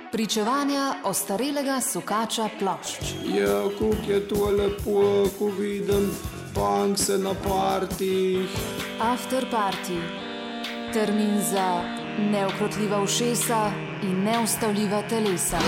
Pričevanja ostarelega sukača plošč. Ja, kako je to lepo, ko vidim punkse na partih. After party. Termin za neukrotljiva ušesa in neustavljiva telesa.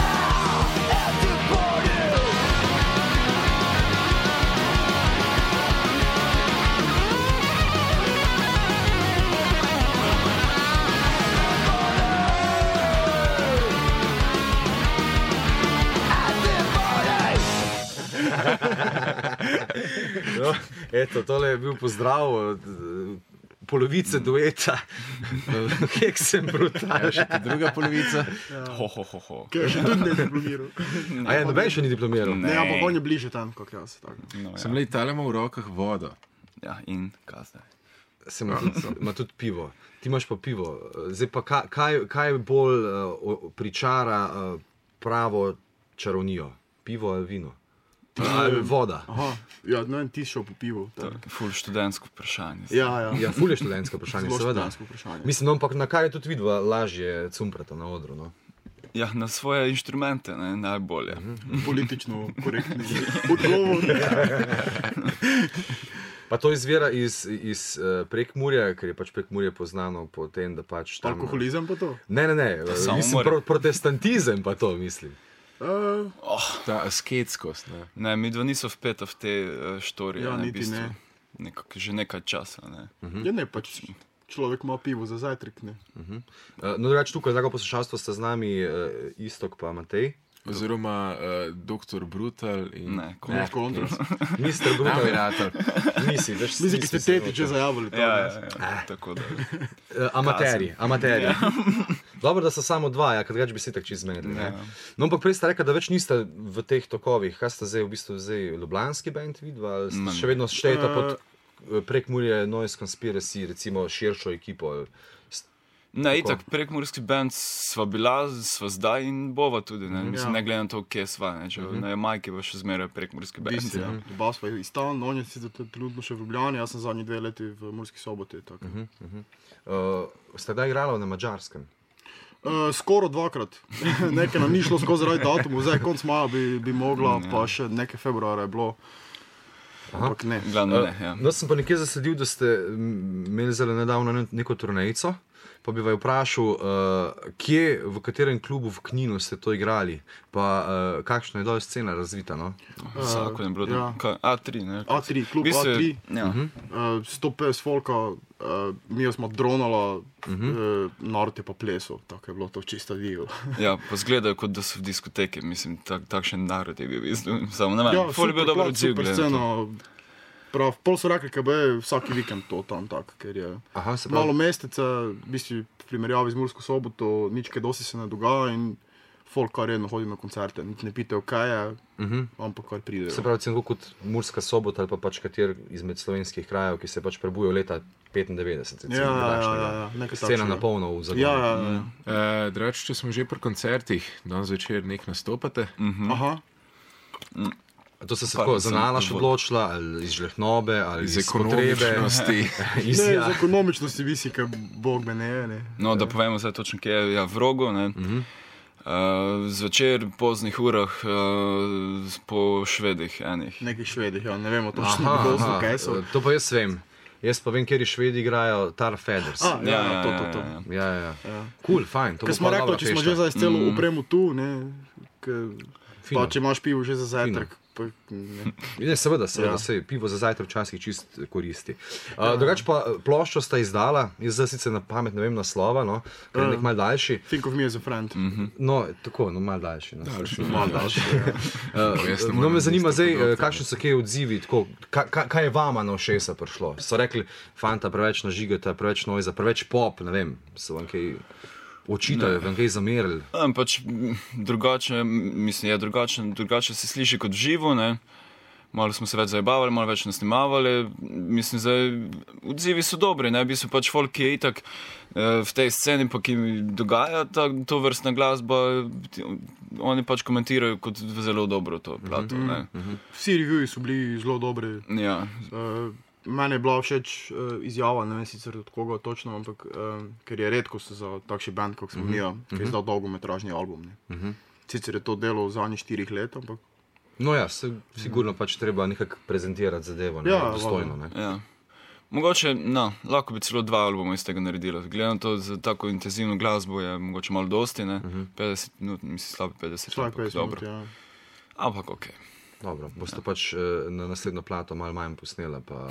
No, eto, tole je bil pozdrav polovice dueta. Heksem brutal. Še druga polovica. Kaj je še tudi ne diplomiral. A je, noben še ni diplomiral? Ne, ampak on je bliže tam, kot jaz. No, ja. Sem le Italema v rokah vodo. Ja, in kasne. Ima tudi pivo. Ti imaš pa pivo. Zdaj pa kaj bolj pričara pravo čarovnijo? Pivo ali vino? Ali voda? Aha, ja, no in ti šel po pivu. Ful študentsko vprašanje. Ja, ful je študentsko vprašanje, seveda. Mislim, no, ampak na kaj je tudi vidva lažje cumprata na odru, no? Ja, na svoje inštrumente, ne, najbolje. Politično korektni odgovor. Pa to izvira iz Prekmurja, ker je pač Prekmurje poznano po tem, da pač tam... Alkoholizem pa to? Ne, mislim, protestantizem pa to, mislim. Ta asketskost, ne? Ne, mi dva niso vpeta v te štorije. Ja, niti bistvu, ne. Že nekaj časa, ne. Ja, ne, pač človek ima pivo za zajtrk, ne. No, drugače tukaj, drago poslušalstvo, sta z nami Iztok pa Matej. Oziroma doktor Brutal in... Ne, Kontras. Mister Brutal. Navigator. Mislim, ki ste teti že zajavili. Ja, tako da. Amateri. Dobro, da so samo dva, ja, kad več bi se tak čist zmenili. Ja. No, ampak prej ste rekli, da več niste v teh tokovih. Kaj ste zdaj v bistvu ljubljanski band vidva? Ali ste še vedno štejete pod Prekmurje Noise Conspiracy, recimo širšo ekipo? Ne, itak, prekmurski band sva bila, sva zdaj in bova tudi, ne. Mislim, ne gledam to, kje sva, ne. Če na Jamajki pa še zmeraj prekmurski band. Ja. Bas pa je iz tam, on je sicer trenutno še v Ljubljani, jaz sem zadnji 2 leti v Murski Soboti. Ste da igrali na Madžarskem? Skoro 2-krat. Nekaj nam ni šlo skozi zaradi datumov, zdaj konc maja bi mogla, pa še nekaj februara je bilo. Ampak ne. Glavno ne, ja. No, sem pa nekje zasledil, da ste imeli zelo nedavno neko turnejico, pa bi vaju vprašal, kje, v katerem klubu v Kninu ste to igrali, pa kakšna je dole scena razvita, no? Vsako je bilo, A3, ne? A3, klub A3, Ja. 150 folka, mi smo dronala, narod je pa plesal, tako je bilo to čisto divo. Ja, pa zgledajo, kot da so v diskoteki, mislim, takšen narod je bil, samo ne vem, Ja, ful je bil dobro odziv, super gledam to. scena. Prav, pol so rekli, kaj bo vsaki vikend to tam tak, ker je se malo mesteca, v bistvu v primerjavi z Mursko Soboto, nič kaj dosti se ne dogaja in folk kar redno hodi na koncerte, nič ne pitajo kaj je, ampak kar pridejo. Se pravi, tako kot Murska Sobota ali pa pač kater izmed slovenskih krajev, ki se pač prebujal leta 95. Ja, nekaj Scena takšnega. na polno v Zagorju. Ja. Drugače, če smo že pri koncertih, danes večer nek nastopate. Aha. To ste se tako za nalašč odločila, ali iz žlehnobe, ali Iz iz potrebe? ekonomičnosti. Ne, z ekonomičnosti visi, kaj Bog me ne. No, da povemo zdaj točno, kje je, ja, v Rogu, ne. Zvečer, v poznih urah, po Švedih enih. Nekih Švedih, ja, ne vemo točno, kaj so. To pa jaz vem. Jaz pa vem, kjer Švedi igrajo Tar Feathers. Ja, to. Ja. Cool, fajn. Ker smo rekli, če smo že za celo upremo tu, ne, pa če imaš pivo že za zajtrk, Ne, seveda, sej, pivo za zajtrk včasih čist koristi. Drugač pa ploščo sta izdala, jaz zdaj sicer na pamet ne vem naslova, no, ker je nek mal daljši. Think of me as a friend. No, tako, no, mal daljši. No. Malo daljši. No, me zanima zdaj, kakšni so kje odzivi, tako, kaj je vama na ušesa prišlo? So rekli, fanta, preveč nažigata, preveč noiza, preveč pop, ne vem, so vam kaj očitajo, vam kaj zamerili. Pač drugače, mislim, je drugače se sliši kot v živo, ne. Malo smo se več zajebavali, malo več nasnimavali, mislim, zdaj odzivi so dobri, ne, v bistvu pač folk, ki je itak v tej sceni, pa ki dogaja to vrstna glasba, oni pač komentirajo kot zelo dobro to plato, ne. Vsi reviewi so bili zelo dobri. Ja. Meni je bila všeč izjava, ne vem sicer od koga točno, ampak ker je redkost za takšen band, kot smo mi, ki je izdal dolgometražni album. Sicer je to delo v zadnjih 4 let, ampak... No ja, sigurno pač treba nekako prezentirati zadevo, ne, dostojno. Ne. Ja. Mogoče, lahko bi celo 2 albuma iz tega naredila. Gledam to za tako intenzivno glasbo je mogoče malo dosti, ne? 50 minut, mislim slabi 50 minut, dobro. Ja. Ampak okej. Dobro, boste pač na naslednjo plato malo manj posnela, pa...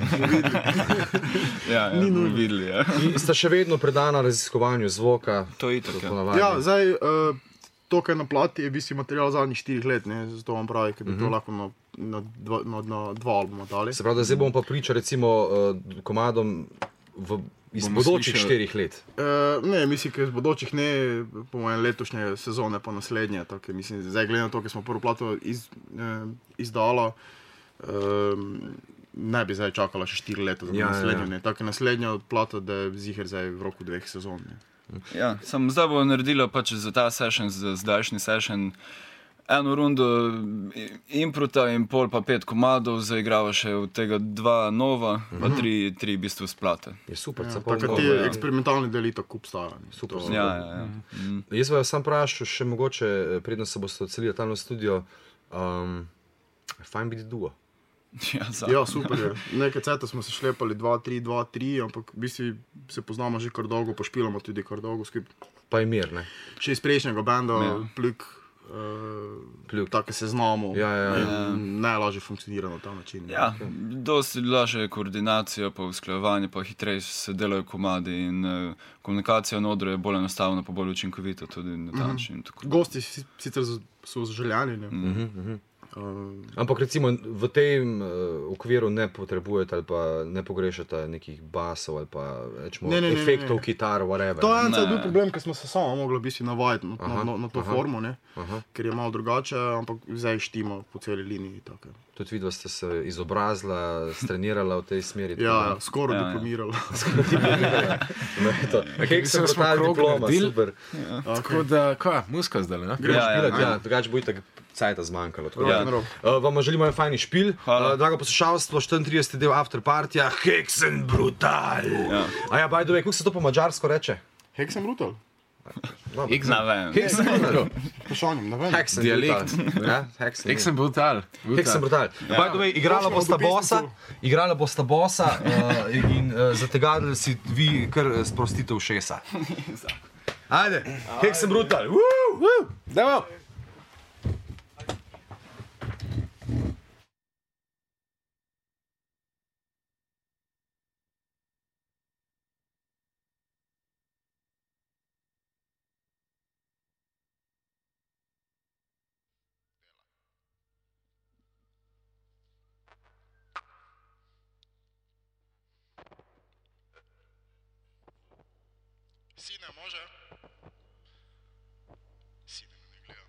Ni bomo videli, ja. In sta še vedno predana raziskovanju zvoka. To je itak, ja. Zdaj, to, kaj na plati, je v bistvu material zadnjih 4 let, ne? Zato vam pravi, ker bi to lahko na 2 albuma dali. Se pravi, da zdaj bomo pa priča recimo komadom iz bodočih 4 let. Ne, mislim, ker iz bodočih ne, po mojem letošnje sezone, pa naslednje. Tako, mislim, zdaj gledam to, ker smo prvo plato izdala, ne bi zdaj čakala še 4 leta za naslednjo. Tako naslednja plata, da je ziher zdaj v roku 2 sezon. Ne. Ja, sem zdaj bo naredila pač za ta session, za zdajšnji session, eno rundo improta in pol pa 5 komadov, zaigrava še od tega 2 nova, pa 3 v bistvu splate. Je super, tako ti eksperimentalni deli tako obstajajo. Super. Ja. Jaz vas sam prašal še mogoče, predno se boste odselili tam na studio, fajn biti duo. Ja, super je. Nekaj ceta smo se šlepali 2-3, ampak v bistvu se poznamo že kar dolgo, pa špilamo tudi kar dolgo skupaj. Pa je mir, ne? Še iz prejšnjega benda, Pljuk, tako se znamo. Najlažje funkcionira na ta način. Ja, dosti lažje koordinacija, pa usklajevanje, pa hitreje se delajo komadi in komunikacija na odru je bolj enostavna, pa bolj učinkovita tudi na ta način. Gosti sicer so zaželjani, ne? Ampak recimo v tem okviru ne potrebujete ali pa ne pogrešate nekih basov ali pa efektov, kitar, whatever. To je bil problem, ker smo se samo mogli v bistvu navajati na to formo, ne? Ker je malo drugače, ampak zdaj štima po celi liniji. Tako. Tudi vidva ste se izobrazila, strenirala v tej smeri. Ja, skoraj diplomirala. Heksen brutal diploma, super. Tako da, muska zdaj, ne? Greš špilat, drugače bo itak cajta zmanjkalo. Vam želimo en fajni špil. Drago poslušalstvo, 34. del After Partija, Heksen brutal. Ja, by the way, kako se to po mađarsko reče? Heksen brutal? Heksen brutal. Pošanjem, ne vem. Heksen dialekt. Heksen brutal. Heksen brutal. By the way, igrala bosta bossa in zategadili si vi kar sprostite ušesa. Ajde, Heksen brutal. Dajmo! Sine, može? Sine me ne gleda.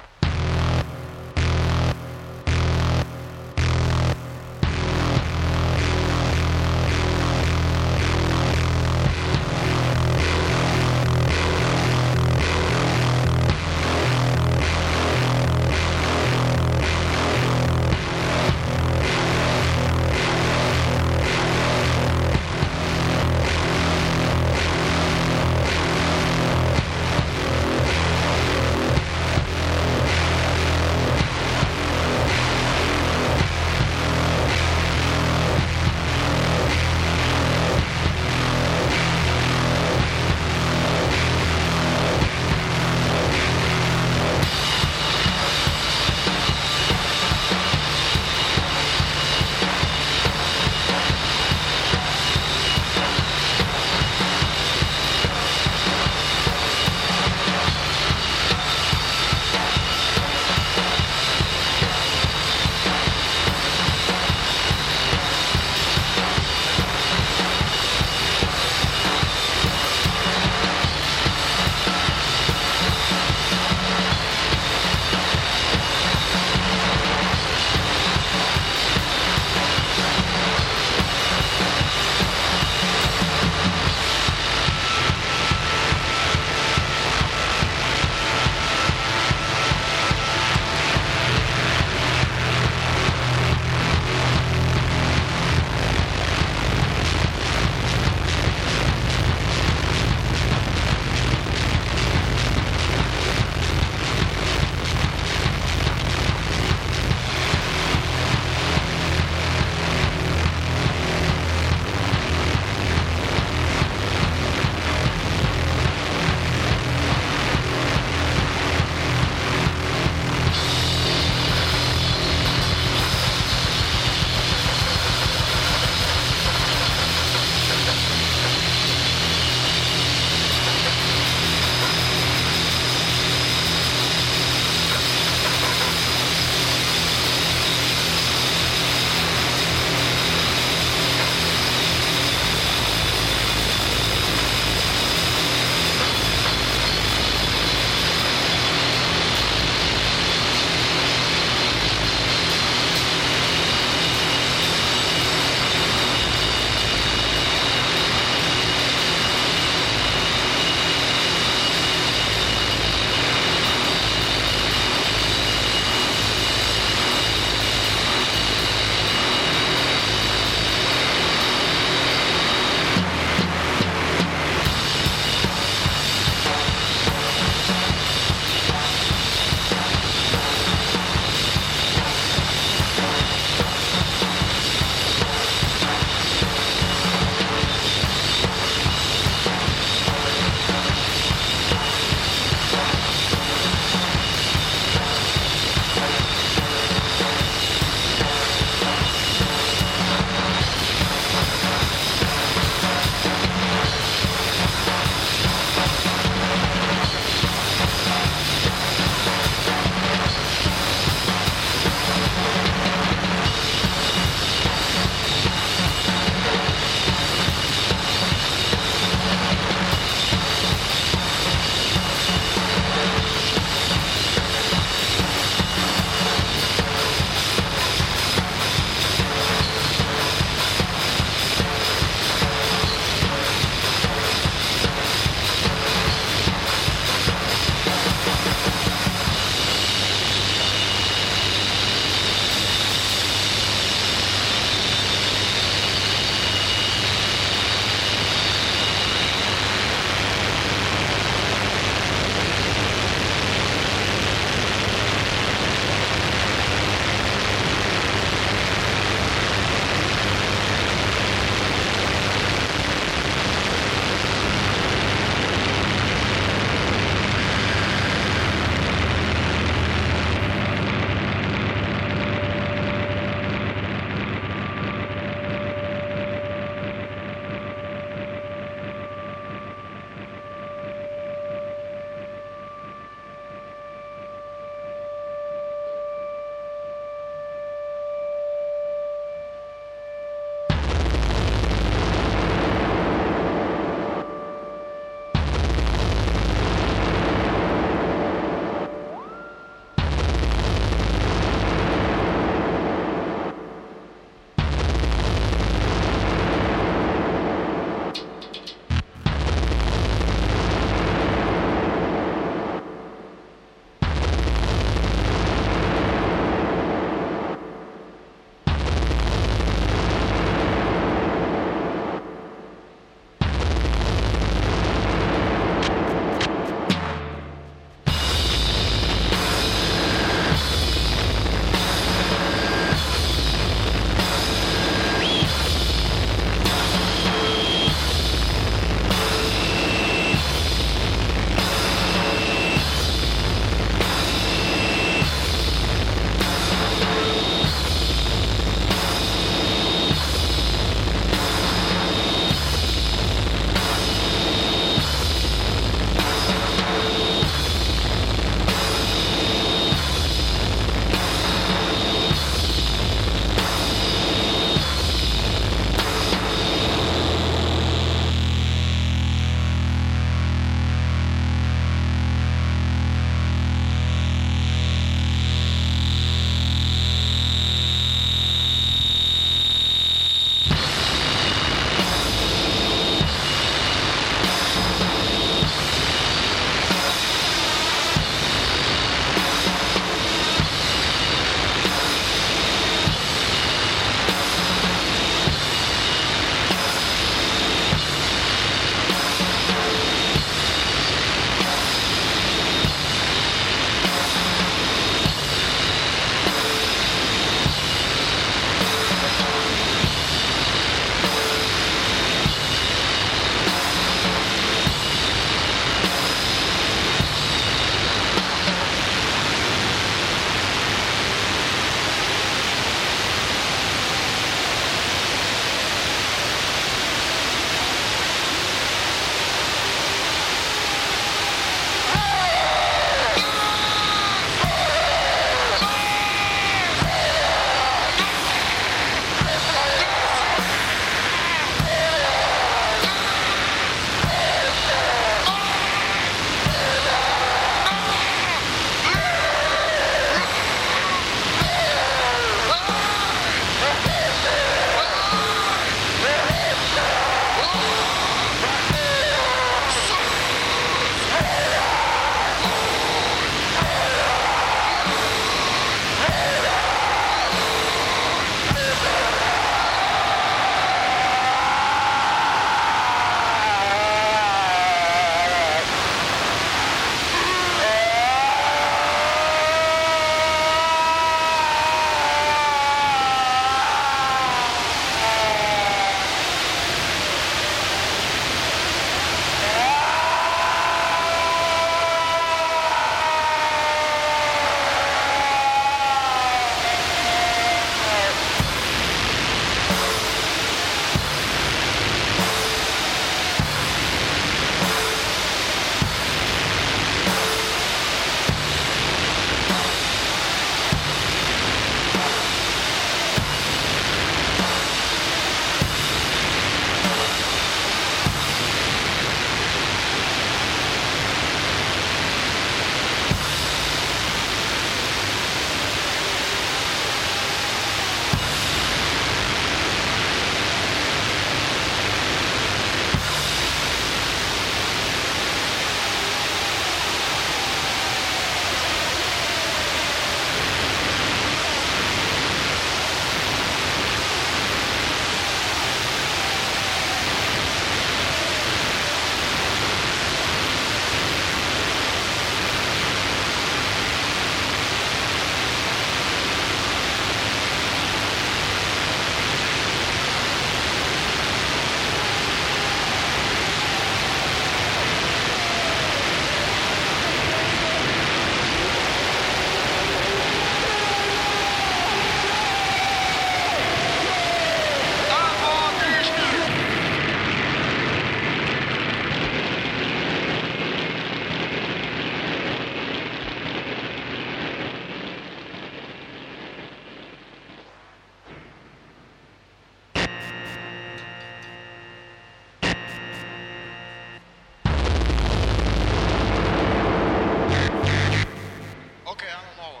Ok, eno novo.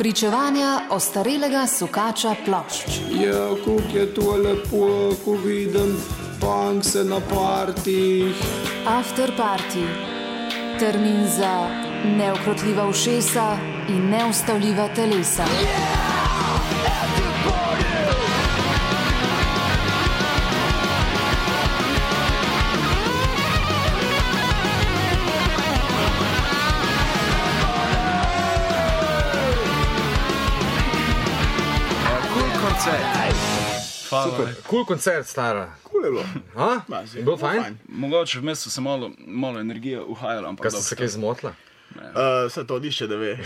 Pričevanja ostarelega sukača plošč. Ja, kako je to lepo, ko vidim punkse na partijih. After Party. Termin za neukrotljiva ušesa in neustavljiva telesa. Super, cool koncert, stara. Cool je bilo. Je bil fajn? Mogoče v mestu se malo energije uhajalo, ampak Kaj ste se kaj zmotila? Vse to nišče ne ve.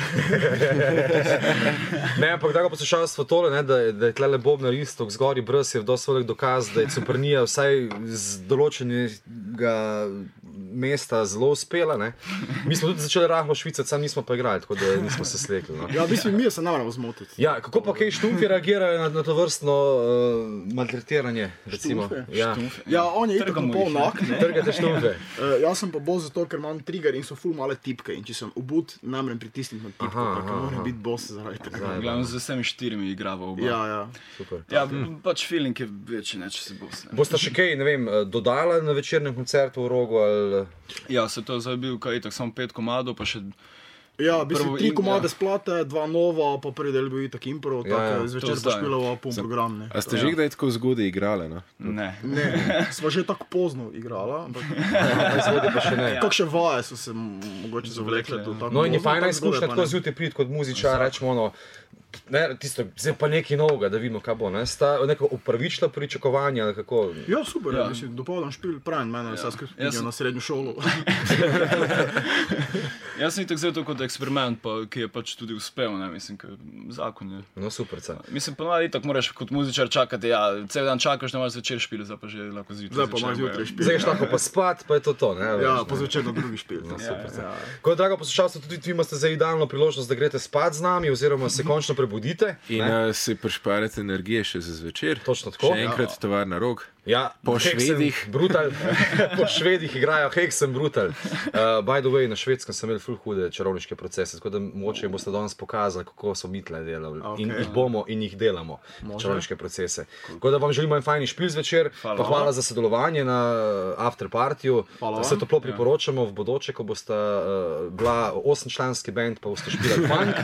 Ne, ampak da ga poslušalstvo tole, ne, da je tlele Bobnar Istok zgori brez je dosti velik dokaz, da je Cumprnija vsaj z določenega mesta zelo uspela. Ne. Mi smo tudi začeli rahlo švicati, sam nismo pa igrali, tako da nismo se slekli. No. Ja, mislim, mi se ne moramo zmotiti. Ja, kako pa kaj štumfi reagirajo na to vrstno maltretiranje? Recimo? Ja, on je itak na pol nak. Trgate štumfe. Jaz sem pa bolj zato, ker imam trigger in so ful male tipke. In če sem obud, namrem pritisniti na tipko, tako moram biti boss zaradi tega. Glavno z vsemi 4 igrava oba. Ja. Super. Ja, pač feeling je večji, ne, če se boss. Boste še kaj, ne vem, dodala na večernem koncertu v Rogu ali... Ja, se to zdaj bil kaj itak samo 5 komadov, pa še... Ja, v bistvu 3 komade splate, 2 nova, pa prvi del bil itak impro, tako zvečer pa špilova pol program. A ste že kdaj tako zgodaj igrali, no? Ne. Sva že tako pozno igrala, ampak Zgodaj pa še ne. kakšne vaje so se mogoče zavlekle do tako. No in je fajna izkušnja tako zjutraj priti kot muzičar, rečemo ono, ne, tisto, zdaj pa nekaj novega, da vidimo, kaj bo, ne? Sta neko upravičila pričakovanja, ali kako? Ja, super, mislim, dopoldan špil pravim, mene je vse skupaj na srednjo šolo. Jaz sem itak zdaj to kot eksperiment, ki je pač tudi uspel, ne, mislim, ker zakon je. No, super, ca. Mislim, ponovadi itak moraš kot muzičar čakati, ja, cel dan čakaš, da imaš zvečer špil, zdaj pa že lahko zjutraj. Zdaj pa imaš zjutraj špil. Zdaj lahko pa spat, pa je to, ne? Ja, pa zvečer na drugi špil. Ko je, drago poslušalstvo, tudi vi imate zdaj idealno priložnost, da greste spat z nami, oziroma se končno prebudite. In si prišparite energije še za zvečer. Točno tako. Še enkrat tovarna Rog. Ja, po Švedih. Brutal. Po Švedih igrajo Hexen Brutal. By the way, na Švedskem sem imel ful hude čarovniške procese, tako da mogoče jim boste danes pokazali, kako so mi tle delali. In jih bomo in jih delamo, čarovniške procese. Tako da vam želimo en fajni špil zvečer, pa hvala za sodelovanje na After Partyju. Se toplo priporočamo v bodoče, ko boste bila 8-članski band, pa boste špilali funk.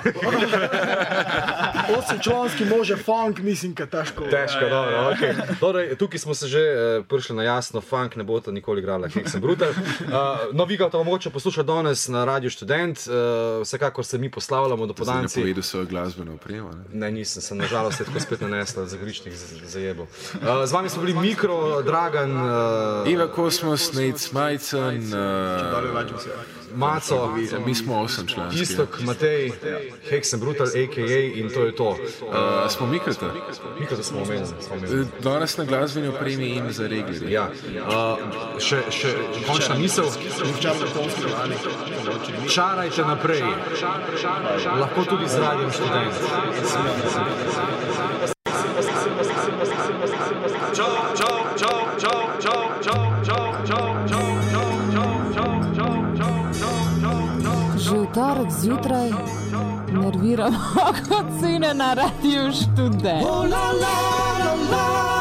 8-članski može funk, mislim, ka težko. Težko, dobro, okej. Torej, tukaj smo se že prišli na jasno, funk ne boste nikoli igrala, Hexen Brutal. No, vi ga to mogoče poslušati danes na Radio Študent, vsekakor se mi poslavljamo do podanci. Zdaj ne povedal svojo glasbeno opremo, ne? Ne, nisem, sem nažalost tako spet nanesla za gričnih zajebov. Z vami smo bili Mikro, Dragan, Iva Kosmos, Nate Smajcen, Maco, mi smo 8-članski. Istok, Matej, Hexen Brutal, a.k.a. in to je to. Smo Mikrota? Mikrota smo omenili. Danes na glasbeni opremi in za reglerje. Ja. Še končna misel. Čarajte naprej. Lahko tudi z Radijem Študent. Že v torek zjutraj nerviramo kot sine na Radiu Študent.